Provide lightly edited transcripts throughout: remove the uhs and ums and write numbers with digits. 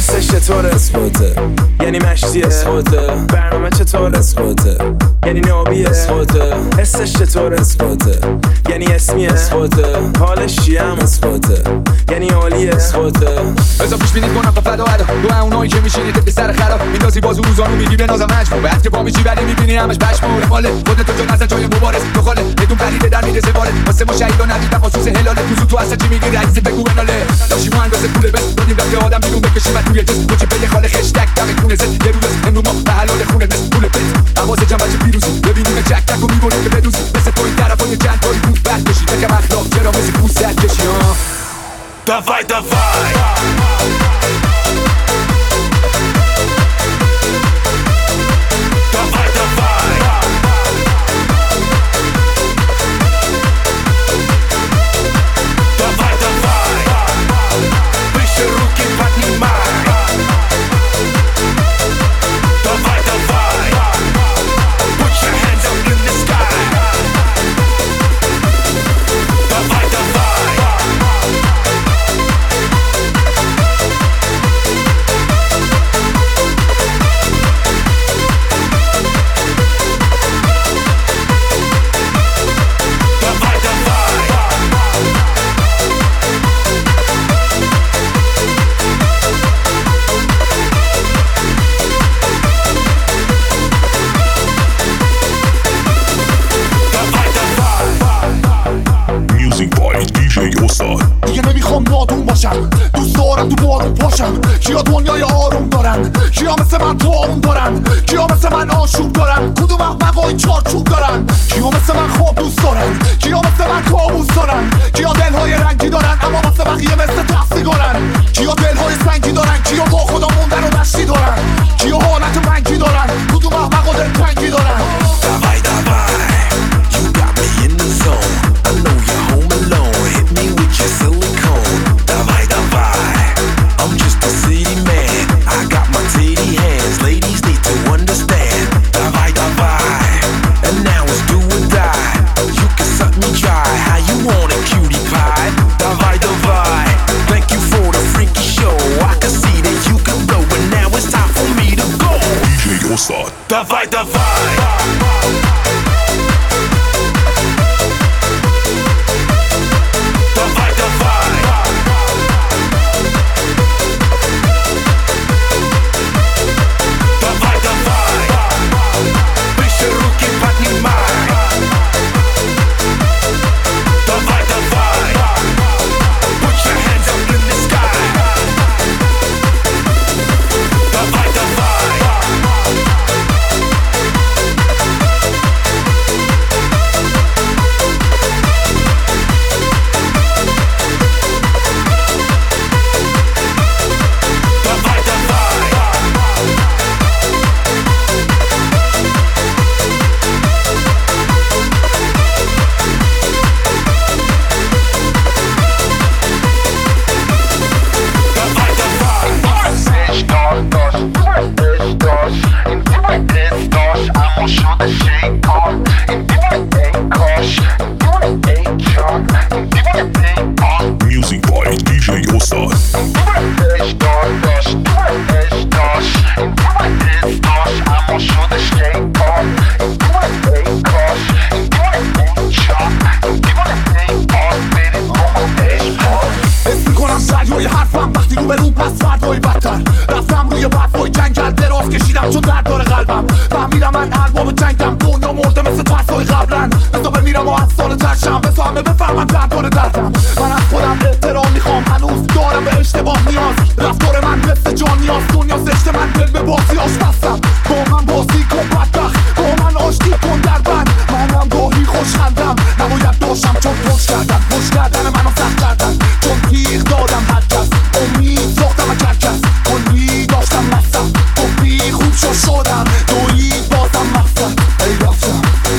جنسش چطوره؟ اسخوته یعنی مشتیه. اسخوته برنامه چطوره؟ اسخوته یعنی نابیه. اسخوته حسش چطوره؟ اسخوته یعنی اسمیه. اسخوته حالش چیه؟ اسخوته یعنی عالیه. اسخوته بذار پیش بینی کنم تا فدا ادا تو اونایی که میشینی به سر خراب میندازی بازو روزانو میگی به نازم مجبور بعد که پا میشی ولی میبینی همش پشمور ماله خودت تو جا نزن جای مبارز تو خاله بدون پریده در میرسه وارد واسه ما شهیدا ندیدم خصوص هلاله تو اصلا چی میگی رئیس بگو اناله داشی ما اندازه پول بس دادیم رفته آدم بیرون بکشیم از توی جسم کوچه به خاله خشتک دم خونه زد یه روز امروز ما به حلال خونه مثل پول پت حواس جمع بچه پیروزی ببینیم چک تک و میبریم که بدوزی مثل تو این طرفای چند تایی بود بعد بشی تکم اخلاق چرا مثل پوست سر کشی Dawaj, dawaj Dawaj, dawaj Dawaj, dawaj Wyjście ruki, podнимай Dawaj, dawaj Put your hands up in the sky Dawaj, dawaj دیگه نمیخوام نادون باشم دوست دارم تو بارون پاشم کیا دنیای آروم دارن کیا مثل من تو آروم دارن کیا مثل من آشوب دارن کدوم احمقای چارچوب دارن کیا مثل من خواب دوست دارن کیا مثل من کابوس دارن کیا دلهای رنگی دارن اما واسه بقیه مثل تفسیگارن کیا دلهای سنگی دارن کیا با خدا موندن و دشتی دارن کیا حالت منگی دارن کدوم احمقا دلتنگی دارن Dawaj, dawaj You got me in the zone I know you're home alone Hit me with your silicone Dawaj, dawaj I'm just a city man I got my titty hands Ladies need to understand Dawaj, dawaj And now it's do or die You can suck me dry How you want it, cutie pie Dawaj, dawaj Thank you for the freaky show I can see that you can blow But now it's time for me to go DJ Osa Dawaj, dawaj Music by DJ Osa حس میکنم سریعی حرفم وقتی رو به رو پس فردایی بدتر رفتم روی برفای جنگل دراز کشیدم چون درد داره قلبم فهمیدم من ارباب جنگم دنیا مرده مثل ترسای قبلن بسا بمیرم و از سال ترشم بسا همه بفهمم درد داره دردم من از خودم احترام میخوام هنوز دارم به اشتباه نیاز رفتار من مثل جان نیاز دنیا زشت من دل به بازی آش بستم با من بازی کن بدبخت با من آشتی کن در بند منم گاهی خوشخندم نباید داشتم چون پشت کردن منو سخت کردن چون تیغ دادم هرکس امید ساختم و کرکس کلی داشتم مستم گفتی خوب شدم دویی بازم مقصد ای رفتم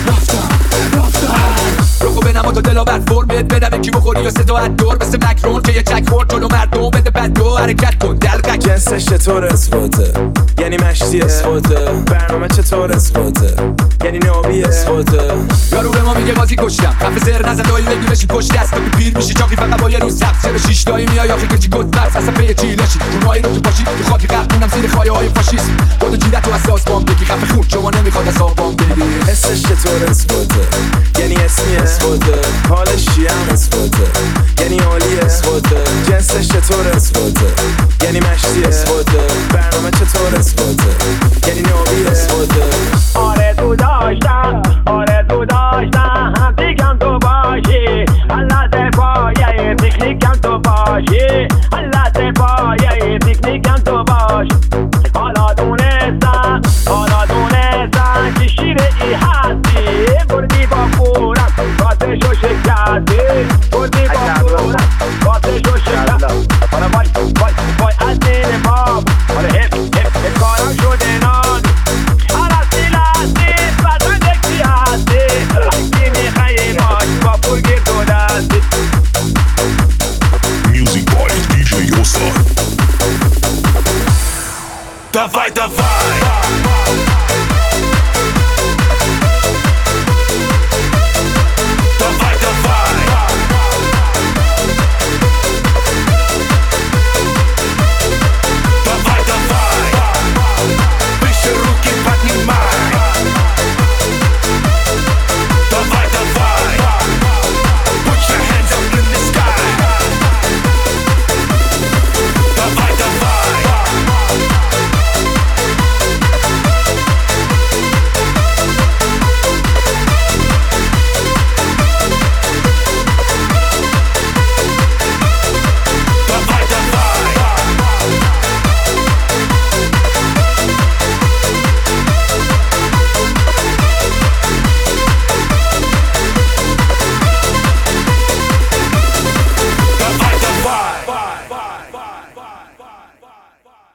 روکو بنما تا دلاور فرمت بدم کی بخوری یا صدا دور مثل مکرون که یه چک خورد جلو مردم بده بد دو حرکت کن دلقک جنسش چطوره؟ اسخوته یعنی یعنی مشتیه اسفوته برنامه چطوره اسفوته یعنی نابیه اسفوته یارو به ما میگه بازی کشتم خفه سر نزن دایی بگی بشی پشت دست تو پیر میشی چاقی فقط با یه روز سبز چرا شیش تایی میای آخه کچی گد برس اصلا پی چی لشی اونایی رو تو پاشی تو خاک قرقونم زیر خایه های فاشیست خودو جیرت و اساس بام بگی خفه خون شما نمیخواد از آبام بگی حسش چطوره اسفوته یعنی اسمیه اسفوته حالش چیه اسفوته یعنی عالیه اسفوته جنسش چطوره اسفوته یعنی مشتیه اسفوته برنامه چطوره اسفوته یعنی نابیه اسفوته آرزو داشتم هم دیگم تو باشی حالت پایه پیکنیکم تو باشی حالت پایه پیکنیکم تو باشی حالا دونستم که شیره ای هستی بردی با خورم باتشو شکستی بردی با خورم باتشو شکستی حالا وای از دین باب حالا هپ کارم شده نان حالا سیلستی بزن دکی هستی اگه میخوایی باش با پول گیر تو دستی Music by DJ Yosan. Давай, давай.